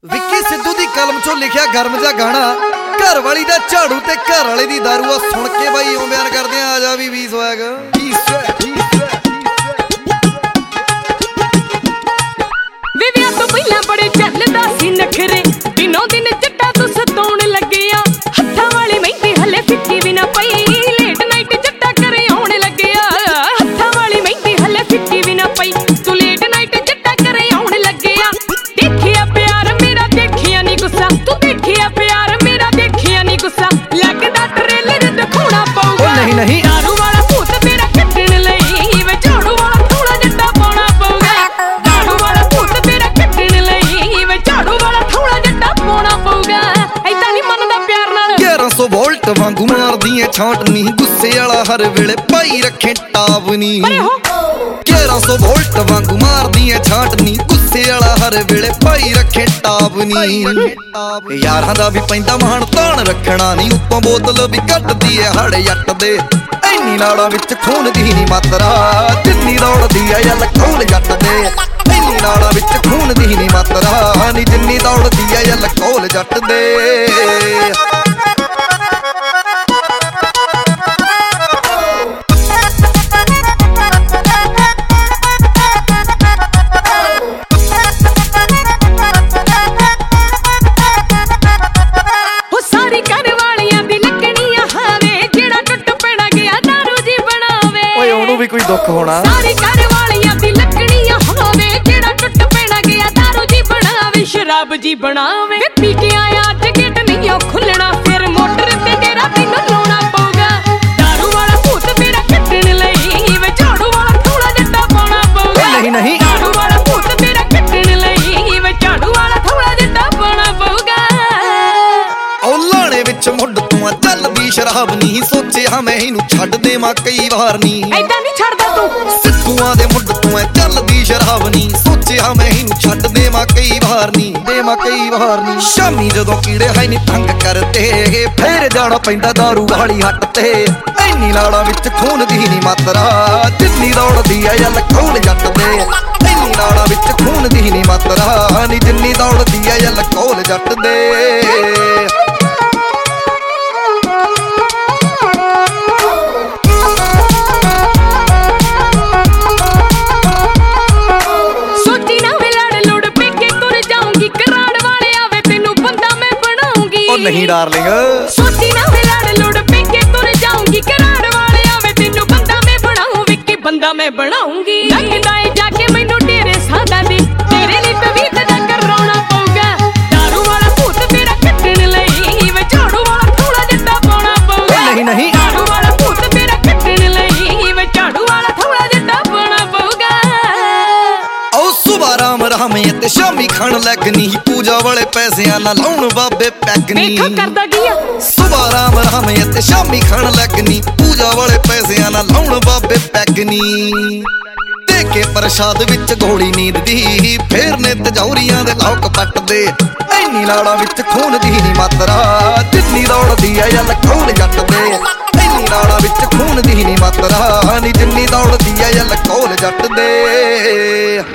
ਵਿੱਕੀ ਸਿੱਧੂ ਦੀ ਕਲਮ ਚੋਂ ਲਿਖਿਆ ਗਰਮ ਜਿਹਾ ਗਾਣਾ ਘਰ ਵਾਲੀ ਦਾ ਝਾੜੂ ਤੇ ਘਰ ਵਾਲੇ ਦੀ ਦਾਰੂ ਆ ਸੁਣ ਕੇ ਬਾਈ ਇਉਂ ਬਿਆਨ ਕਰਦੇ ਆ ਜਾ ਵੀ ਸਵੈਗ ਵੇ ਵਿਆਹ ਤੋਂ ਪਹਿਲਾਂ ਬੜੇ ਚੱਲਦਾ ਸੀ ਨਖਰੇ ਦਿਨੋਂ ਦਿਨ ਜੱਟਾ ਤੂੰ ਸਤਾਉਣ ਲੱਗਿਆ ਹੱਥਾਂ ਵਾਲੀ ਮਹਿੰਦੀ ਹਲੇ ਫਿੱਕੀ ਵੀ ਨਾ ਪਈ ਲੇਟ ਨਾਈਟ ਜੱਟਾ ਕਰੇ ਆਉਣ ਲੱਗਿਆ ਹੱਥਾਂ ਵਾਲੀ ਮਹਿੰਦੀ ਹਲੇ ਫਿੱਕੀ ਵੀ ਨਾ ਪਈ ਤੂੰ ਲੇਟ ਨਾਈਟ ਜੱਟਾ ਕਰੇ ਆਉਣ ਲੱਗਿਆ ਦੇਖਿਆ ਪਿਆਰ ਮੇਰਾ ਦੇਖਿਆ ਨਹੀਂ ਗੁੱਸਾ ਤੂੰ ਦੇਖਿਆ ਪਿਆਰ ਮੇਰਾ ਦੇਖਿਆ ਨਹੀਂ ਗੁੱਸਾ ਲੱਗਦਾ ਟ੍ਰੇਲਰ ਦਿਖਾਉਣਾ ਪਊਗਾ ਨਹੀਂ ਦਾਰੂ ਵਾਲਾ ਭੂਤ ਤੇਰਾ ਕੱਟਣ ਲਈ ਵੇ ਝਾੜੂ ਵਾਲਾ ਥੋੜਾ ਜੱਟਾ ਪਾਉਣਾ ਪਊਗਾ ਦਾਰੂ ਵਾਲਾ ਭੂਤ ਤੇਰਾ ਕੱਟਣ ਲਈ ਵੇ ਝਾੜੂ ਵਾਲਾ ਥੋੜਾ ਜੱਟਾ ਪਾਉਣਾ ਪਊਗਾ ਐਦਾਂ ਨਹੀਂ ਮੰਨਦਾ ਪਿਆਰ ਨਾਲ 1100 ਵੋਲਟ ਵਾਂਗੂ ਮਾਰਦੀ ਐ ਛਾਂਟਨੀ ਗੁੱਸੇ ਵਾਲਾ ਹਰ ਵੇਲੇ ਪਾਈ ਰੱਖੇ ਟਾਵਨੀ 1100 ਵੋਲਟ ਵਾਂਗੂ ਮਾਰਦੀ ਐ ਛਾਂਟਨੀ ਗੁੱਸੇ ਵਾਲਾ ਹਰ ਵੇਲੇ ਪਾਈ ਰੱਖੇ ਟਾਵਨੀ ਯਾਰਾਂ ਦਾ ਵੀ ਪੈਂਦਾ ਮਾਣ ਤਾਣ ਰੱਖਣਾ ਨਹੀਂ ਉੱਤੋਂ ਬੋਤਲ ਵੀ ਕੱਢਦੀ ਐ ਹੜ ਜੱਟ ਦੇ ਇੰਨੀ ਨਾੜਾਂ ਵਿੱਚ ਖੂਨ ਦੀ ਨਹੀਂ ਮਾਤਰਾ ਜਿੰਨੀ ਦੌੜਦੀ ਐ ਯੱਲ ਕੋਲ ਜੱਟ ਦੇ ਇੰਨੀ ਨਾੜਾਂ ਵਿੱਚ ਖੂਨ ਦੀ ਨਹੀਂ ਮਾਤਰਾ ਨੀ ਜਿੰਨੀ ਦੌੜਦੀ ਐ ਯੱਲ ਕੋਲ ਜੱਟ ਦੇ ਵੀ ਕੋਈ ਦੁੱਖ ਹੋਣਾ ਸਾਰੀ ਘਰ ਵਾਲੀਆਂ ਦੀ ਲੱਕੜੀਆਂ ਹੋਵੇ ਜਿਹੜਾ ਟੁੱਟ ਪੈਣਾ ਗਿਆ ਦਾਰੂ ਜੀ ਬਣਾਵੇ ਸ਼ਰਾਬ ਜੀ ਬਣਾਵੇ ਪੀ ਕੇ ਆਇਆ ਅੱਜ ਗੇਟ ਨਹੀਂ ਉਹ ਖੁੱਲਣਾ ਫਿਰ ਮੋਟਰ ਤੇ ਤੇਰਾ ਤੈਨੂੰ ਲਾਉਣਾ ਪਊਗਾ ਦਾਰੂ ਵਾਲਾ ਭੂਤ ਤੇਰਾ ਕੱਟਣ ਲਈ ਵੇ ਝਾੜੂ ਵਾਲਾ ਥੋੜਾ ਜੱਟਾ ਪਾਉਣਾ ਪਊਗਾ ਨਹੀਂ ਦਾਰੂ ਵਾਲਾ ਭੂਤ ਤੇਰਾ ਕੱਟਣ ਲਈ ਵੇ ਝਾੜੂ ਵਾਲਾ ਥੋੜਾ ਜੱਟਾ ਪਾਉਣਾ ਪਊਗਾ ਉਹ ਲਾਣੇ ਵਿੱਚ ਮੁੱਢ ਤੂੰ ਚੱਲਦੀ ਸ਼ਰਾਬ ਨਹੀਂ ਸੋਚਿਆ ਮੈਂ ਇਹਨੂੰ ਛੱਡ ਦੇਵਾਂ ਕਈ ਵਾਰ ਨਹੀਂ ਐਦਾਂ ਨਹੀਂ ਛੱਡਦਾ ਤੂੰ ਸਿੱਧੂਆਂ ਦੇ ਮੁੱਢ ਤੂੰ ਚੱਲਦੀ ਸ਼ਰਾਬ ਨਹੀਂ ਸੋਚਿਆ ਮੈਂ ਇਹਨੂੰ ਛੱਡ ਦੇਵਾਂ ਕਈ ਵਾਰ ਨਹੀਂ ਸ਼ਾਮੀ ਜਦੋਂ ਕੀੜੇ ਹਾਈ ਨਹੀਂ ਤੰਗ ਕਰਦੇ ਫੇਰ ਜਾਣਾ ਪੈਂਦਾ ਦਾਰੂ ਵਾਲੀ ਹੱਟ ਤੇ ਇੰਨੀ ਲਾੜਾਂ ਵਿੱਚ ਖੂਨ ਦੀ ਨਹੀਂ ਮਾਤਰਾ ਜਿੰਨੀ ਦੌੜਦੀ ਐ ਯੱਲ ਕੋਲ ਜੱਟ ਦੇ ਇੰਨੀ ਲਾੜਾਂ ਵਿੱਚ ਖੂਨ ਦੀ ਨਹੀਂ ਮਾਤਰਾ ਨੀ ਜਿੰਨੀ ਦੌੜਦੀ ਐ ਯੱਲ ਕੋਲ ਜੱਟ ਦੇ ਨਹੀਂ ਡਾਰਲਿੰਗ ਸੋਚੀ ਨਾ ਵੇ ਲੜ ਲੁੜ ਪੇਕੇ ਤੁਰ ਜਾਊਂਗੀ ਕਰਾੜ ਵਾਲਿਆ ਵੇ ਤੈਨੂੰ ਬੰਦਾ ਮੈਂ ਬਣਾਉਂ ਵਿੱਕੀ ਬੰਦਾ ਮੈਂ ਬਣਾਉਂਗੀ ਲੱਗਦਾ ਏ ਜਾ ਕੇ ਮੈਨੂੰ ਡੇਰੇ ਸਾਦਾ ਦੀ ਤੇਰੇ ਲਈ ਤਵੀਤ ਦਾ ਕਰਾਉਣਾ ਪਊਗਾ ਦਾਰੂ ਵਾਲਾ ਭੂਤ ਤੇਰਾ ਕੱਟਣ ਲਈ ਵੇ ਝਾੜੂ ਵਾਲਾ ਥੋੜਾ ਜੱਟਾ ਪਾਉਣਾ ਪਊਗਾ ਨਹੀਂ ਦਾਰੂ ਵਾਲਾ ਭੂਤ ਤੇਰਾ ਕੱਟਣ ਲਈ ਵੇ ਝਾੜੂ ਵਾਲਾ ਥੋੜਾ ਜੱਟਾ ਪਾਉਣਾ ਪਊਗਾ ਓ ਸੁਬਾ ਰਾਮ ਰਾਮੇ ਤੇ ਸ਼ਾਮੀ ਖਾਣ ਲੱਗਨੀ ਪੂਜਾ ਵਾਲੇ ਪੈਸਿਆਂ ਨਾਲ ਲਾਉਣ ਬਾਬੇ ਪੈਗਨੀ ਵੇਖੋ ਕਰਦਾ ਗਿਆ ਸੁਬਾ ਰਾਮ ਰਾਮੇ ਤੇ ਸ਼ਾਮੀ ਖਾਣ ਲੱਗਨੀ ਪੂਜਾ ਵਾਲੇ ਪੈਸਿਆਂ ਨਾਲ ਲਾਉਣ ਬਾਬੇ ਪੈਗਨੀ ਦੇ ਕੇ ਪ੍ਰਸ਼ਾਦ ਵਿੱਚ ਗੋਲੀ ਨੀਂਦ ਦੀ ਫੇਰ ਨੇ ਤਜੌਰੀਆਂ ਦੇ ਲੋਕ ਪੱਟਦੇ ਇੰਨੀ ਲਾੜਾਂ ਵਿੱਚ ਖੂਨ ਦੀ ਨਹੀਂ ਮਾਤਰਾ ਜਿੰਨੀ ਦੌੜਦੀ ਐ ਯੱਲ ਕੋਲ ਜੱਟ ਦੇ ਇੰਨੀ ਲਾੜਾਂ ਵਿੱਚ ਖੂਨ ਦੀ ਨਹੀਂ ਮਾਤਰਾ ਨੀ ਜਿੰਨੀ ਦੌੜਦੀ ਐ ਯੱਲ ਕੋਲ ਜੱਟ ਦੇ